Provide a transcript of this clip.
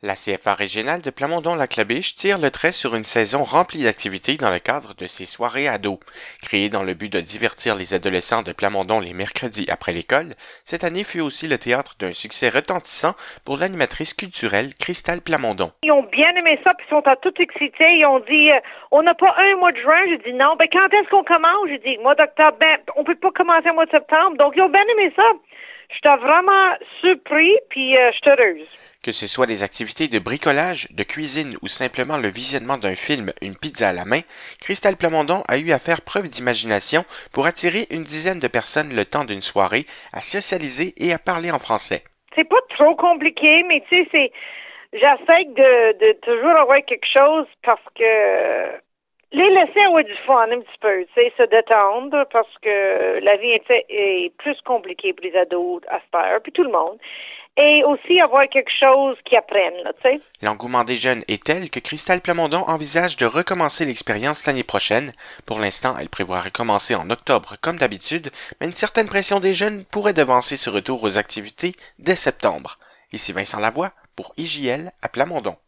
La CFA régionale de Plamondon-Lac-La-Biche tire le trait sur une saison remplie d'activités dans le cadre de ses soirées ados. Créée dans le but de divertir les adolescents de Plamondon les mercredis après l'école, cette année fut aussi le théâtre d'un succès retentissant pour l'animatrice culturelle Cristal Plamondon. Ils ont bien aimé ça, puis ils sont tout excités. Ils ont dit, on n'a pas un mois de juin. J'ai dit non. Ben, quand est-ce qu'on commence? J'ai dit, mois d'octobre. Ben, on peut pas commencer au mois de septembre. Donc, ils ont bien aimé ça. J'étais vraiment surpris, puis je suis heureuse. Que ce soit des activités de bricolage, de cuisine ou simplement le visionnement d'un film, une pizza à la main, Cristal Plamondon a eu à faire preuve d'imagination pour attirer une dizaine de personnes le temps d'une soirée, à socialiser et à parler en français. C'est pas trop compliqué, mais tu sais, j'essaie de toujours avoir quelque chose parce que les laisser avoir du fun un petit peu, tu sais, se détendre parce que la vie est plus compliquée pour les ados à cette heure, puis tout le monde. Et aussi avoir quelque chose qu'ils apprennent, là, tu sais. L'engouement des jeunes est tel que Cristal Plamondon envisage de recommencer l'expérience l'année prochaine. Pour l'instant, elle prévoit recommencer en octobre comme d'habitude, mais une certaine pression des jeunes pourrait devancer ce retour aux activités dès septembre. Ici Vincent Lavoie pour IJL à Plamondon.